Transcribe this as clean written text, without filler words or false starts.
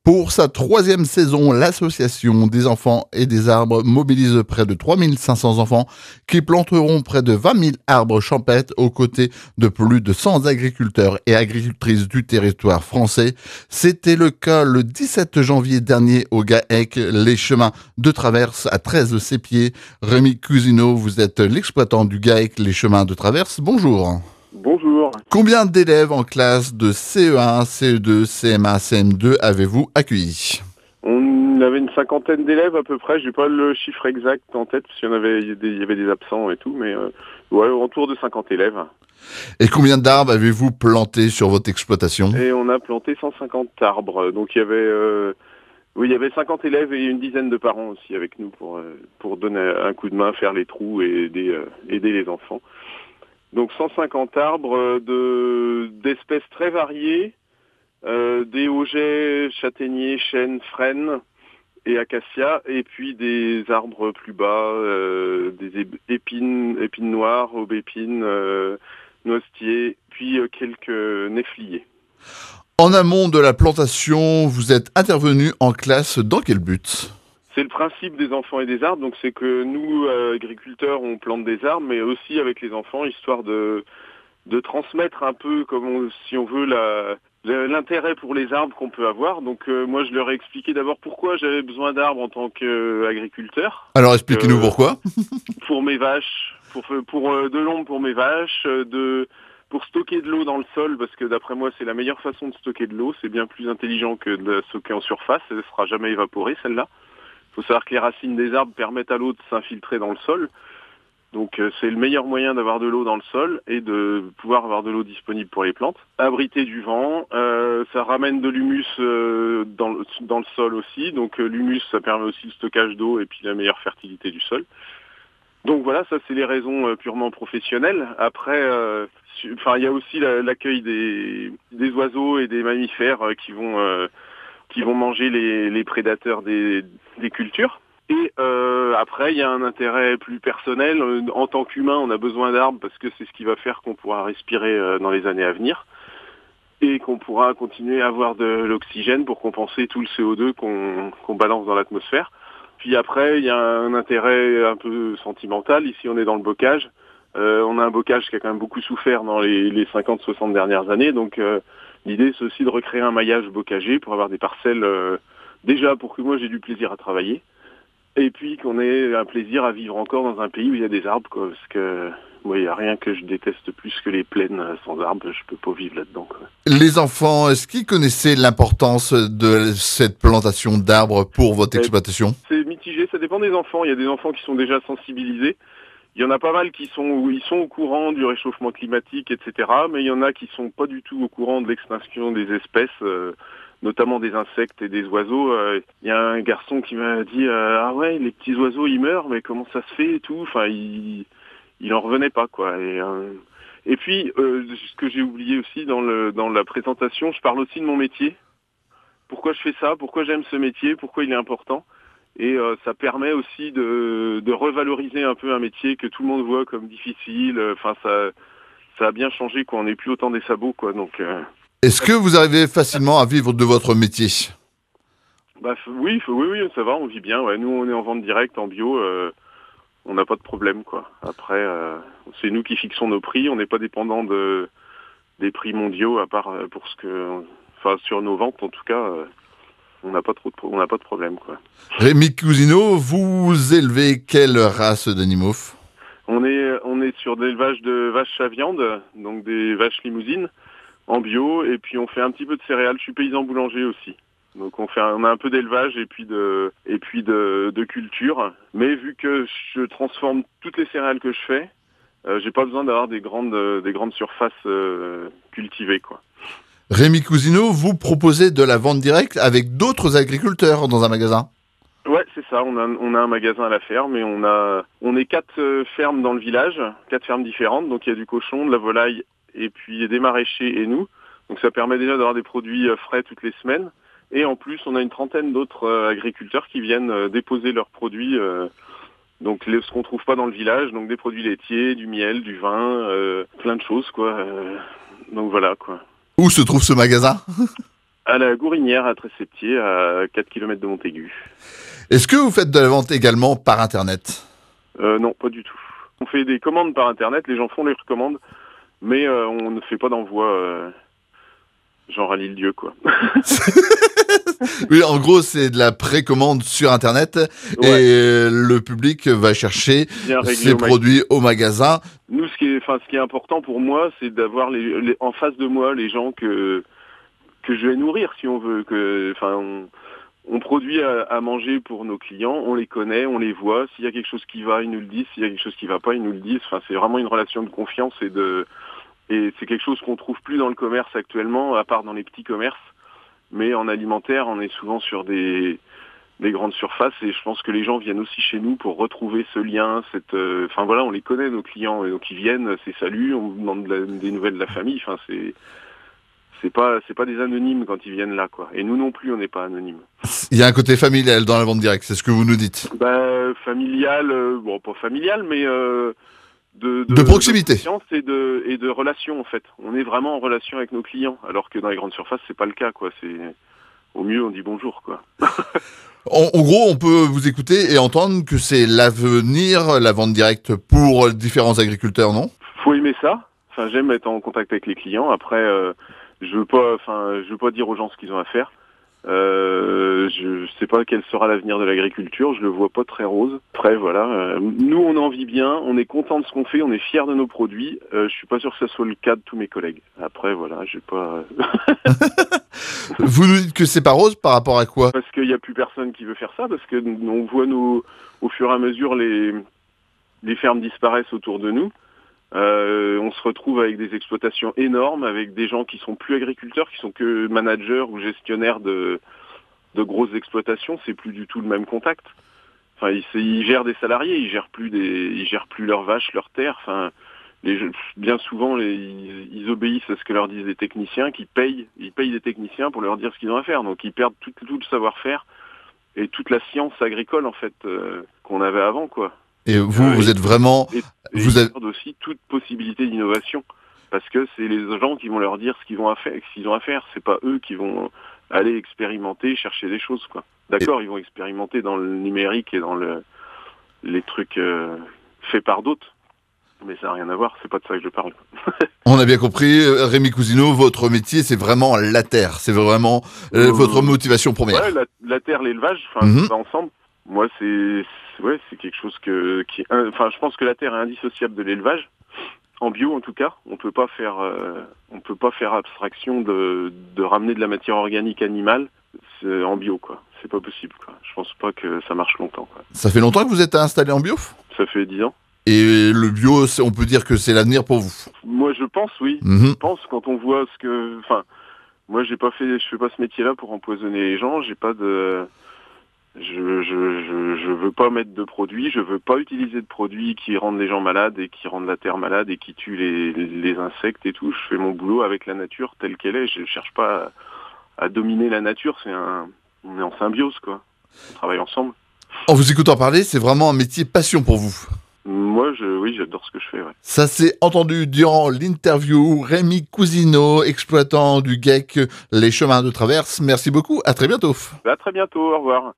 Pour sa 3e saison, l'association des enfants et des arbres mobilise près de 3500 enfants qui planteront près de 20 000 arbres champêtres aux côtés de plus de 100 agriculteurs et agricultrices du territoire français. C'était le cas le 17 janvier dernier au GAEC, les chemins de traverse à 13 Sépier. Rémi Cousineau, vous êtes l'exploitant du GAEC, les chemins de traverse. Bonjour. Bonjour. Combien d'élèves en classe de CE1, CE2, CM1, CM2 avez-vous accueillis ? On avait une cinquantaine d'élèves à peu près. J'ai pas le chiffre exact en tête parce qu'il y avait des absents et tout, mais autour de 50 élèves. Et combien d'arbres avez-vous plantés sur votre exploitation ? Et on a planté 150 arbres. Donc il y avait 50 élèves et une dizaine de parents aussi avec nous pour donner un coup de main, faire les trous et aider les enfants. Donc 150 arbres d'espèces très variées, des augets, châtaigniers, chênes, frênes et acacias, et puis des arbres plus bas, des épines noires, aubépines, noisetiers, puis quelques néfliers. En amont de la plantation, vous êtes intervenu en classe dans quel but ? C'est le principe des enfants et des arbres, donc c'est que nous, agriculteurs, on plante des arbres, mais aussi avec les enfants, histoire de transmettre un peu, si on veut, l'intérêt pour les arbres qu'on peut avoir. Donc moi, je leur ai expliqué d'abord pourquoi j'avais besoin d'arbres en tant qu'agriculteur. Alors expliquez-nous pourquoi. Pour mes vaches, pour de l'ombre pour mes vaches, pour stocker de l'eau dans le sol, parce que d'après moi, c'est la meilleure façon de stocker de l'eau. C'est bien plus intelligent que de la stocker en surface. Elle ne sera jamais évaporée, celle-là. Il faut savoir que les racines des arbres permettent à l'eau de s'infiltrer dans le sol. Donc c'est le meilleur moyen d'avoir de l'eau dans le sol et de pouvoir avoir de l'eau disponible pour les plantes. Abriter du vent, ça ramène de l'humus dans le sol aussi. Donc l'humus, ça permet aussi le stockage d'eau et puis la meilleure fertilité du sol. Donc voilà, ça c'est les raisons purement professionnelles. Après, il y a aussi l'accueil des oiseaux et des mammifères qui vont manger les prédateurs des cultures. Et après, il y a un intérêt plus personnel. En tant qu'humain, on a besoin d'arbres parce que c'est ce qui va faire qu'on pourra respirer dans les années à venir et qu'on pourra continuer à avoir de l'oxygène pour compenser tout le CO2 qu'on balance dans l'atmosphère. Puis après, il y a un intérêt un peu sentimental. Ici, on est dans le bocage. On a un bocage qui a quand même beaucoup souffert dans les 50-60 dernières années. Donc l'idée, c'est aussi de recréer un maillage bocager pour avoir des parcelles, déjà pour que moi j'ai du plaisir à travailler, et puis qu'on ait un plaisir à vivre encore dans un pays où il y a des arbres, quoi, parce que moi, il n'y a rien que je déteste plus que les plaines sans arbres. Je peux pas vivre là-dedans, quoi. Les enfants, est-ce qu'ils connaissaient l'importance de cette plantation d'arbres pour votre exploitation ? C'est mitigé, ça dépend des enfants. Il y a des enfants qui sont déjà sensibilisés. Il y en a pas mal ils sont au courant du réchauffement climatique, etc. Mais il y en a qui sont pas du tout au courant de l'extinction des espèces, notamment des insectes et des oiseaux. Il y a un garçon qui m'a dit ah ouais, les petits oiseaux ils meurent, mais comment ça se fait et tout. Enfin, il en revenait pas, quoi. Et puis ce que j'ai oublié aussi dans la présentation, je parle aussi de mon métier. Pourquoi je fais ça ? Pourquoi j'aime ce métier ? Pourquoi il est important ? Et ça permet aussi de revaloriser un peu un métier que tout le monde voit comme difficile. Enfin, ça a bien changé, quoi. On n'est plus autant des sabots, quoi. Donc est-ce que vous arrivez facilement à vivre de votre métier ? Oui, ça va, on vit bien. Ouais. Nous, on est en vente directe, en bio. On n'a pas de problème, quoi. Après, c'est nous qui fixons nos prix. On n'est pas dépendant des prix mondiaux, à part sur nos ventes, en tout cas. On n'a pas de problème, quoi. Rémi Cousineau, vous élevez quelle race d'animaux ? On est sur de l'élevage de vaches à viande, donc des vaches limousines en bio, et puis on fait un petit peu de céréales. Je suis paysan boulanger aussi. Donc on a un peu d'élevage et puis de culture. Mais vu que je transforme toutes les céréales que je fais, j'ai pas besoin d'avoir des grandes surfaces cultivées, quoi. Rémi Cousineau, vous proposez de la vente directe avec d'autres agriculteurs dans un magasin ? Ouais, c'est ça. On a un magasin à la ferme et on est 4 fermes dans le village, 4 fermes différentes. Donc il y a du cochon, de la volaille et puis des maraîchers et nous. Donc ça permet déjà d'avoir des produits frais toutes les semaines. Et en plus, on a une trentaine d'autres agriculteurs qui viennent déposer leurs produits. Donc ce qu'on trouve pas dans le village, donc des produits laitiers, du miel, du vin, plein de choses, quoi. Donc voilà, quoi. Où se trouve ce magasin ? À la Gourinière, à Tresseptier, à 4 km de Montaigu. Est-ce que vous faites de la vente également par Internet? Non, pas du tout. On fait des commandes par Internet, les gens font les commandes, mais on ne fait pas d'envoi genre à l'île-dieu, quoi. Oui, en gros, c'est de la précommande sur Internet Ouais. et le public va chercher Bien réglé ses au produits au magasin. Nous, ce qui est important pour moi, c'est d'avoir en face de moi les gens que je vais nourrir, si on veut. On produit à manger pour nos clients, on les connaît, on les voit. S'il y a quelque chose qui va, ils nous le disent. S'il y a quelque chose qui va pas, ils nous le disent. Enfin, c'est vraiment une relation de confiance et c'est quelque chose qu'on trouve plus dans le commerce actuellement, à part dans les petits commerces. Mais en alimentaire, on est souvent sur des grandes surfaces et je pense que les gens viennent aussi chez nous pour retrouver ce lien, enfin voilà, on les connaît nos clients et donc ils viennent, c'est salut, on demande des nouvelles de la famille, enfin c'est pas des anonymes quand ils viennent là, quoi. Et nous non plus, on n'est pas anonymes. Il y a un côté familial dans la vente directe, c'est ce que vous nous dites. Familial, bon pas familial, mais De proximité. de confiance et de relation en fait. On est vraiment en relation avec nos clients, alors que dans les grandes surfaces c'est pas le cas, quoi. C'est au mieux on dit bonjour, quoi. En gros, on peut vous écouter et entendre que c'est l'avenir, la vente directe pour différents agriculteurs, non? Faut aimer ça. Enfin, j'aime être en contact avec les clients. Après, je veux pas dire aux gens ce qu'ils ont à faire. Je sais pas quel sera l'avenir de l'agriculture. Je le vois pas très rose. Après, voilà. Nous, on en vit bien. On est content de ce qu'on fait. On est fiers de nos produits. Je suis pas sûr que ce soit le cas de tous mes collègues. Après, voilà, j'ai pas. Vous nous dites que c'est pas rose par rapport à quoi? Parce qu'il y a plus personne qui veut faire ça. Parce que on voit au fur et à mesure les fermes disparaissent autour de nous. On se retrouve avec des exploitations énormes, avec des gens qui sont plus agriculteurs, qui sont que managers ou gestionnaires de grosses exploitations. C'est plus du tout le même contact. Enfin, ils gèrent des salariés, ils gèrent plus leurs vaches, leurs terres. Enfin, bien souvent, ils obéissent à ce que leur disent les techniciens, ils payent des techniciens pour leur dire ce qu'ils ont à faire. Donc, ils perdent tout le savoir-faire et toute la science agricole en fait qu'on avait avant, quoi. Et vous êtes vraiment... Ils perdent aussi toute possibilité d'innovation. Parce que c'est les gens qui vont leur dire ce qu'ils ont à faire. C'est pas eux qui vont aller expérimenter, chercher des choses, quoi. D'accord, ils vont expérimenter dans le numérique et dans les trucs faits par d'autres. Mais ça n'a rien à voir, c'est pas de ça que je parle. On a bien compris, Rémi Cousineau, votre métier, c'est vraiment la terre. C'est vraiment votre motivation première. Ouais, la terre, l'élevage, ça va ensemble. Moi, c'est quelque chose je pense que la terre est indissociable de l'élevage. En bio, en tout cas, on peut pas faire abstraction de ramener de la matière organique animale en bio, quoi. C'est pas possible, quoi. Je pense pas que ça marche longtemps, quoi. Ça fait longtemps que vous êtes installé en bio? Ça fait 10 ans. Et le bio, on peut dire que c'est l'avenir pour vous? Moi, je pense, oui. Je pense, quand on voit moi, je fais pas ce métier-là pour empoisonner les gens. J'ai pas de... Je veux pas mettre de produits, je veux pas utiliser de produits qui rendent les gens malades et qui rendent la terre malade et qui tuent les insectes et tout. Je fais mon boulot avec la nature telle qu'elle est. Je cherche pas à dominer la nature. On est en symbiose, quoi. On travaille ensemble. En vous écoutant parler, c'est vraiment un métier passion pour vous. Moi, oui, j'adore ce que je fais, ouais. Ça s'est entendu durant l'interview. Rémi Cousineau, exploitant du GEC Les Chemins de Traverse. Merci beaucoup, à très bientôt. À très bientôt, au revoir.